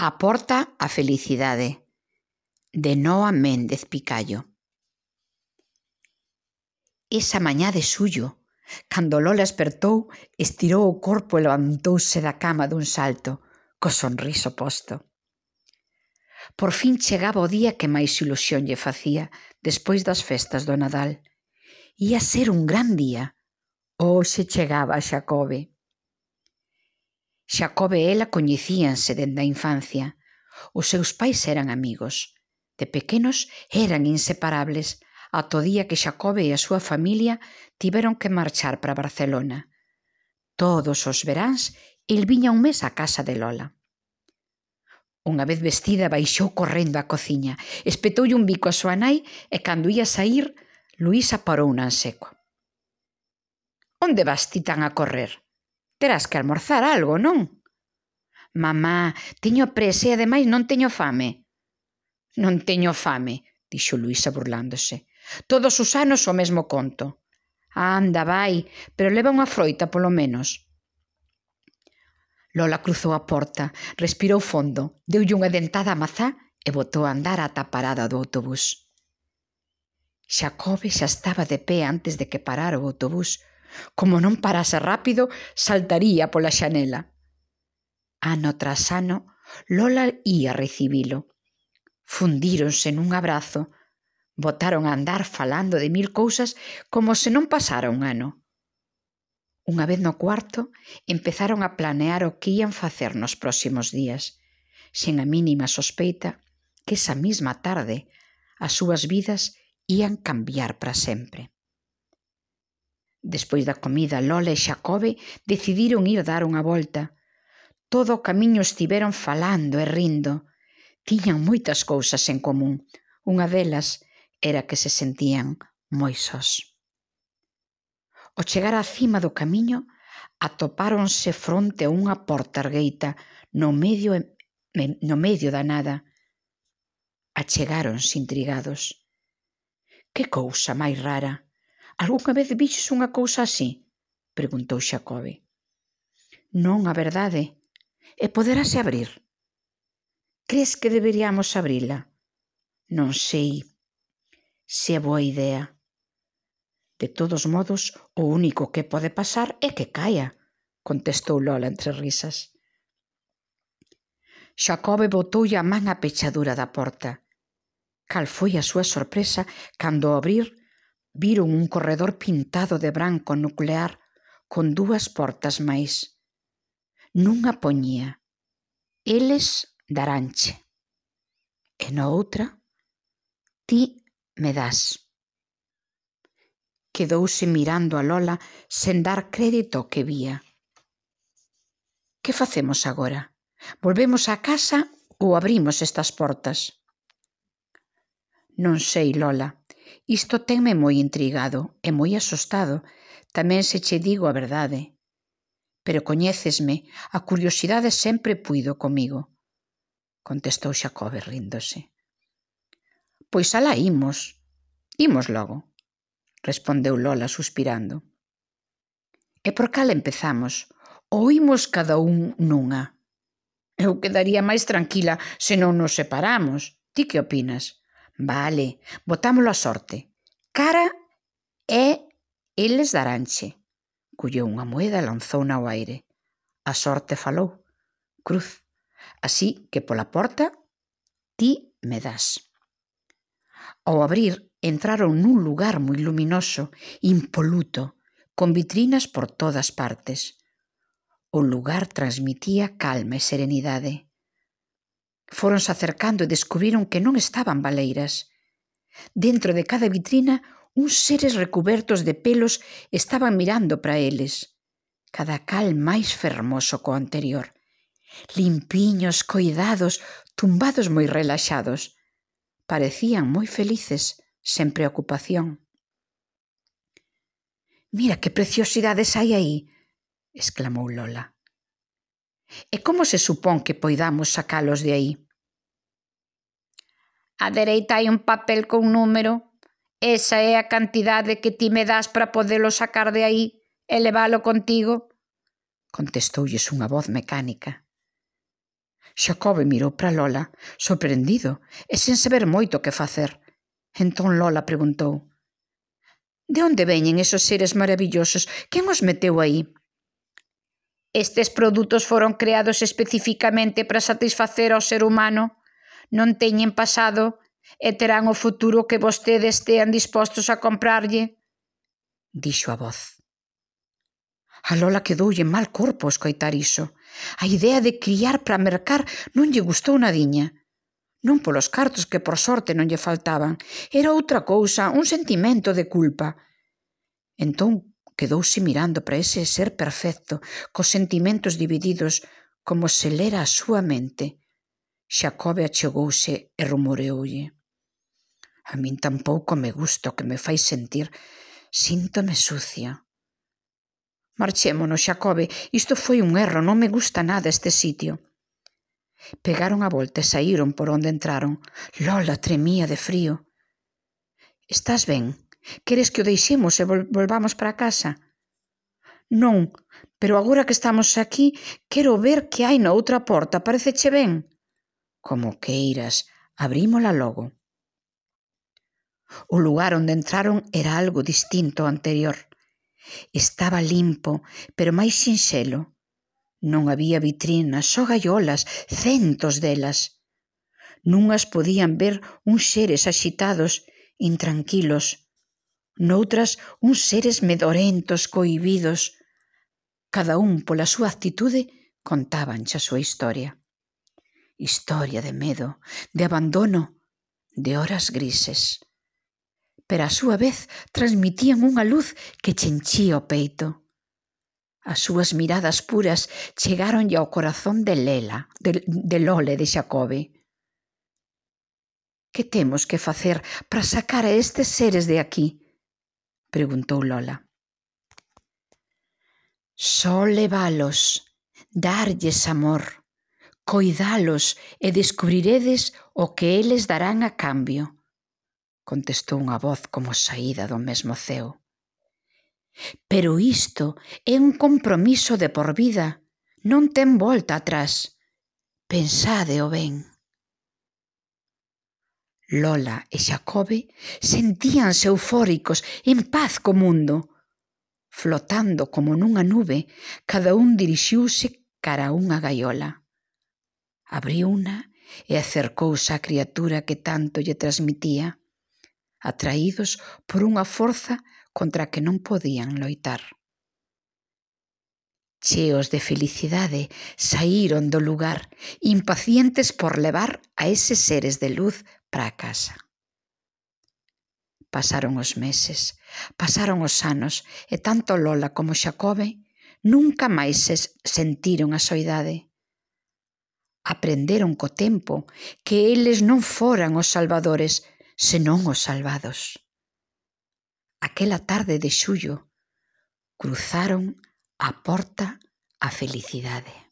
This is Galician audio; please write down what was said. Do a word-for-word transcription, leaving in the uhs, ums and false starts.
A porta a felicidade, de Noa Méndez Picallo. Esa mañá de xullo, cando Lola espertou, estirou o corpo e levantouse da cama dun salto, co sorriso posto. Por fin chegaba o día que máis ilusión lle facía, despois das festas do Nadal. Ía ser un gran día. Hoxe chegaba Xacobe. Xacobe e ela coñecíanse dende a infancia. Os seus pais eran amigos. De pequenos eran inseparables, ata o día que Xacobe e a súa familia tiveron que marchar para Barcelona. Todos os veráns el viña un mes á casa de Lola. Unha vez vestida baixou correndo á cociña, espetoulle un bico a súa nai e cando ía saír, Luísa parouna en seco. Onde vas ti tan a correr? Terás que almorzar algo, non? Mamá, teño presa e ademais non teño fame. Non teño fame, dixo Luísa burlándose. Todos os anos o mesmo conto. Anda, vai, pero leva unha froita polo menos. Lola cruzou a porta, respirou fondo, deulle unha dentada á mazá e botou a andar ata a parada do autobús. Xacobe xa estaba de pé antes de que parara o autobús. Como non parase rápido, saltaría pola xanela. Ano tras ano, Lola ía recibilo. Fundíronse nun abrazo. Botaron a andar falando de mil cousas como se non pasara un ano. Unha vez no cuarto, empezaron a planear o que ían facer nos próximos días, sen a mínima sospeita que esa mesma tarde as súas vidas ían cambiar para sempre. Despois da comida, Lola e Xacobe decidiron ir dar unha volta. Todo o camiño estiveron falando e rindo. Tiñan moitas cousas en común. Unha delas era que se sentían moi sós. Ao chegar á cima do camiño, atopáronse fronte a unha porta ergueita no medio, no medio da nada. Achegáronse intrigados. Que cousa máis rara! Algúnha vez vixes unha cousa así? Preguntou Xacobe. Non, a verdade. E poderase abrir? Crees que deberíamos abrila? Non sei se é boa idea. De todos modos, o único que pode pasar é que caia, contestou Lola entre risas. Xacobe botoulle a man á pechadura da porta. Cal foi a súa sorpresa cando ao abrir viron un corredor pintado de branco nuclear con dúas portas máis. Nunha poñía eles daranche e na outra ti me das. Quedouse mirando a Lola sen dar crédito ao que vía. Que facemos agora? Volvemos á casa ou abrimos estas portas? Non sei, Lola. Isto tenme moi intrigado e moi asustado. Tamén se che digo a verdade. Pero coñécesme, a curiosidade sempre puido comigo, contestou Xacobe ríndose. Pois alá imos. Imos logo, respondeu Lola suspirando. E por cal empezamos? Ou imos cada un nunha? Eu quedaría máis tranquila se non nos separamos. Ti que opinas? Vale, botámolo a sorte. Cara e eles daranche. Colleu unha moeda e lanzouna ao aire. A sorte falou. Cruz. Así que pola porta ti me das. Ao abrir, entraron nun lugar moi luminoso, impoluto, con vitrinas por todas partes. O lugar transmitía calma e serenidade. Fóronse acercando e descubriron que non estaban baleiras. Dentro de cada vitrina, uns seres recubertos de pelos estaban mirando para eles, cada cal máis fermoso co anterior. Limpiños, coidados, tumbados moi relaxados. Parecían moi felices, sen preocupación. Mira que preciosidades hai aí, exclamou Lola. E como se supón que poidamos sacalos de aí? Á dereita hai un papel con número. Esa é a cantidade que ti me das para podelo sacar de aí e leválo contigo, contestoulles unha voz mecánica. Xacobe mirou para Lola, sorprendido e sen saber moito que facer. Entón Lola preguntou: «De onde veñen esos seres maravillosos? Quen os meteu aí?» «Estes produtos foron creados especificamente para satisfacer ao ser humano. Non teñen pasado e terán o futuro que vostedes estean dispostos a comprarlle», dixo a voz. A Lola quedoulle mal corpo ao escoitar iso. A idea de criar para mercar non lle gustou nadiña. Non polos cartos que por sorte non lle faltaban, era outra cousa, un sentimento de culpa. Entón quedouse mirando para ese ser perfecto, cos sentimentos divididos, como se lera a súa mente. Xacobe achegouse e rumoreoulle: «A min tampouco me gusta o que me fai sentir. Síntome sucia». «Marchémonos, Xacobe, isto foi un erro, non me gusta nada este sitio». Pegaron a volta e saíron por onde entraron. Lola tremía de frío. «Estás ben? Queres que o deixemos e volvamos para casa?» «Non, pero agora que estamos aquí, quero ver que hai na outra porta, paréceche ben?» «Como queiras, abrímola logo». O lugar onde entraron era algo distinto ao anterior. Estaba limpo, pero máis sinxelo. Non había vitrinas, só gaiolas, centos delas. Nunhas podían ver uns seres axitados, intranquilos. Noutras, uns seres medorentos, cohibidos. Cada un, pola súa actitude, contábanche a súa historia. Historia de medo, de abandono, de horas grises. Pero a súa vez transmitían unha luz que che enchía o peito. As súas miradas puras chegáronlle ao corazón de Lela, de, de Lola e de Xacobe. «Que temos que facer para sacar a estes seres de aquí?» preguntou Lola. «Só levalos, darlles amor, coidalos e descubriredes o que eles darán a cambio», contestou unha voz como saída do mesmo ceo. «Pero isto é un compromiso de por vida, non ten volta atrás. Pensádeo ben». Lola e Xacobe sentíanse eufóricos, en paz co mundo. Flotando como nunha nube, cada un dirixiuse cara a unha gaiola. Abriuna e acercouse á criatura que tanto lle transmitía, atraídos por unha forza contra a que non podían loitar. Cheos de felicidade, saíron do lugar, impacientes por levar a eses seres de luz para a casa. Pasaron os meses, pasaron os anos, e tanto Lola como Xacobe nunca máis se sentiron a soidade. Aprenderon co tempo que eles non foran os salvadores, senón os salvados. Aquela tarde de xullo cruzaron a porta á felicidade.